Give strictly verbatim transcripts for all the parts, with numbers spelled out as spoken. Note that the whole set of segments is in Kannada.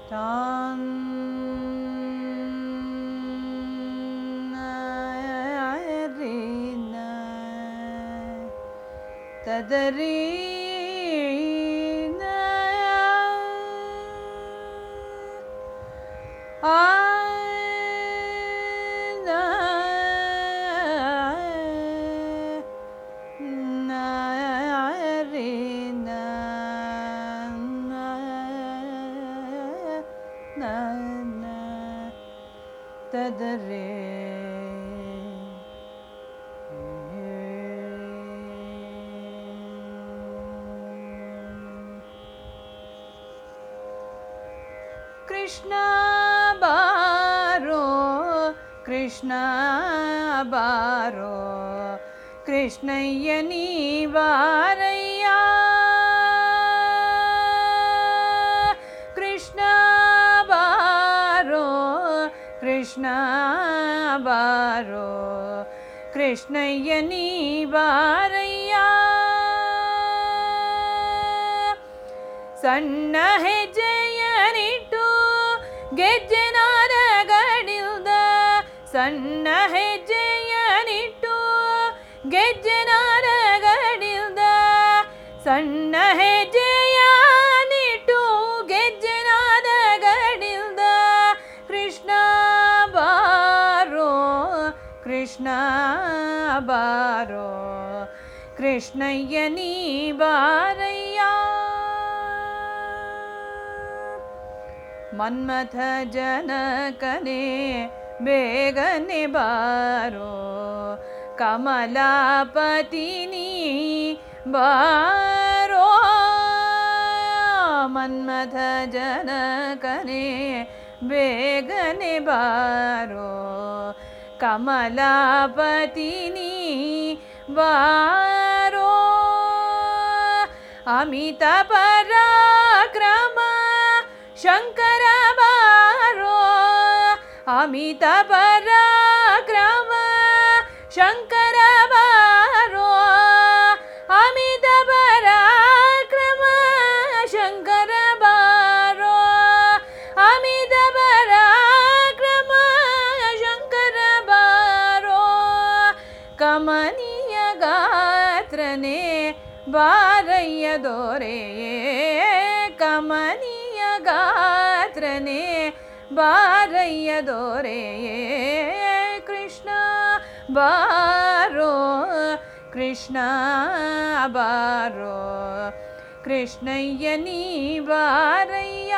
Tan Rina Tadarina Ana Narina Nana Tadare Krishna Baro Krishna Baro Krishnaya Nivaraya Krishna Baro Krishna Baro Krishnaya Nivaraya Sanna ಹೆಜ್ಜೆಯನಿಟ್ಟು ಗೆಜ್ಜೆನಾದಗಳಿಲ್ದ ಸಣ್ಣ ಹೆಜ್ಜೆಯನಿಟ್ಟು ಗೆಜ್ಜೆನಾದಗಳಿಲ್ದ ಸಣ್ಣ ಹೆಜ್ಜೆಯನಿಟ್ಟು ಗೆಜ್ಜೆನಾದಗಳಿಲ್ದ ಕೃಷ್ಣ ಬಾರೋ ಕೃಷ್ಣ ಬಾರೋ ಕೃಷ್ಣಯ್ಯ ನೀ ಬಾರಯ್ಯ ಮನ್ಮಥ ಜನಕನೇ ಬೇಗನೆ ಬಾರೋ ಕಮಲಾಪತಿನಿ ಬಾರೋ ಮನ್ಮಥ ಜನಕನೇ ಬೇಗನೆ ಬಾರೋ ಕಮಲಾಪತಿನಿ ಬಾರೋ ಅಮಿತ ಪರಾಕ್ರಮ ಶಂಕರ ಬಾರೋ ಅಮಿತ ಪರಾಕ್ರಮ ಶಂಕರ ಬಾರೋ ಅಮಿತ ಪರಾಕ್ರಮ ಶಂಕರ ಬಾರೋ ಅಮಿತ ಪರಾಕ್ರಮ ಶಂಕರ ಬಾರೋ ಕಮನೀಯ ಗಾತ್ರನೇ ಬಾರಯ್ಯ ದೊರೆಯೇ ಕಮನೀಯ ಗಾತ್ರನೇ ಬಾರಯ್ಯ ದೊರೆಯೇ ಕೃಷ್ಣ ಬಾರೋ ಕೃಷ್ಣ ಬಾರೋ ಕೃಷ್ಣಯ್ಯ ನೀ ಬಾರಯ್ಯ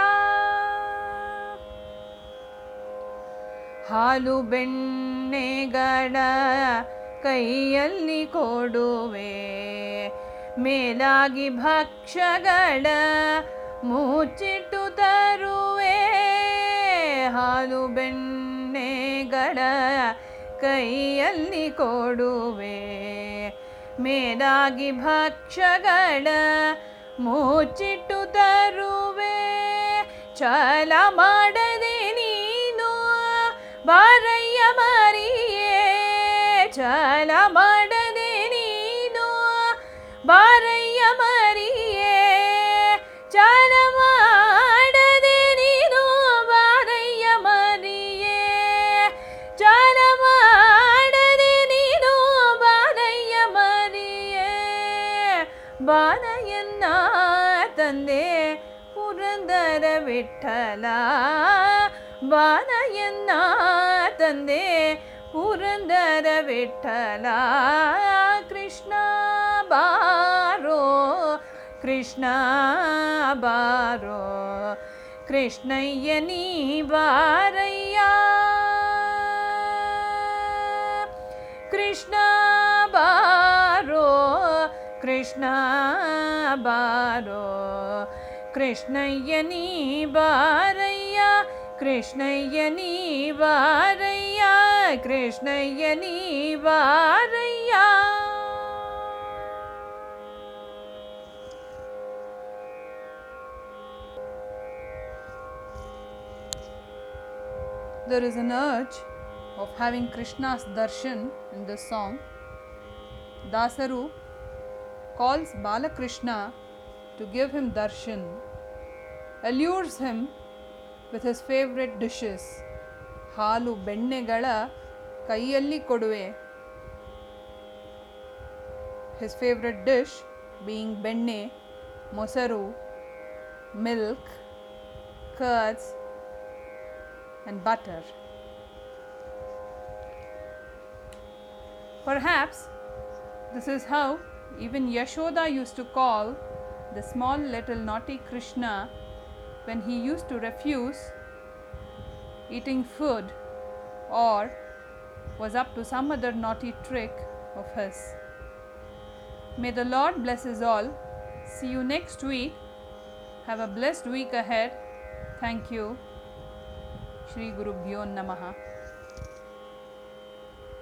ಹಾಲು ಬೆಣ್ಣೆಗಳ ಕೈಯಲ್ಲಿ ಕೊಡುವೆ ಮೇಲಾಗಿ ಭಕ್ಷ್ಯಗಳ ಮುಚ್ಚಿಟ್ಟು ತರುವೆ ಹಾಲು ಬೆಣ್ಣೆಗಳ ಕೈಯಲ್ಲಿ ಕೊಡುವೆ ಮೇಲಾಗಿ ಭಕ್ಷ್ಯಗಳ ಮುಚ್ಚಿಟ್ಟು ತರುವೆ ಛಲ ಮಾಡದೆ ನೀನು ಬಾರಯ್ಯ ಮರಿಯೇ ಛಲ ಮಾಡದೆ ನೀನು ಬಾರಯ್ಯ ಮರಿಯೇ ಛಲ ಮಾಡದೆ ನೀನು ಬಾರಯ್ಯ ಮರಿಯೇ ಛಲ ಮಾಡದೆ ನೀನು ಬಾರಯ್ಯ ಮರಿಯೇ ಬಾರಯ್ಯನ್ನ ತಂದೆ ಪುರಂದರ ವಿಠಲ ಬಾರಯ್ಯನ್ನ ತಂದೆ ಪುರಂದರ ವಿಠಲ ಕೃಷ್ಣ ಬಾರೋ ಕೃಷ್ಣ ಬಾರೋ ಕೃಷ್ಣಯ್ಯ ನೀ ಬಾರಯ್ಯ ಕೃಷ್ಣ ಬಾರೋ ಕೃಷ್ಣ ಬಾರೋ ಕೃಷ್ಣಯ್ಯ ನೀ ಬಾರಯ್ಯ ಕೃಷ್ಣಯ್ಯ ನೀ ಬಾರಯ್ಯ ಕೃಷ್ಣಯ್ಯ ನೀ ಬಾರಯ್ಯ There is an urge of having Krishna's darshan in this song. Dasaru calls Balakrishna to give him darshan, allures him with his favorite dishes. ಹಾಲು ಬೆಣ್ಣೆಗಳ ಕೈಯಲ್ಲಿ ಕೊಡುವೆ. His favorite dish being ಬೆಣ್ಣೆ, ಮೊಸರು, milk, curds and butter. Perhaps this is how even Yashoda used to call the small little naughty Krishna when he used to refuse eating food or was up to some other naughty trick of his. May the Lord bless us all. See you next week. Have a blessed week ahead. Thank you. Shri Gurubhyo Namaha.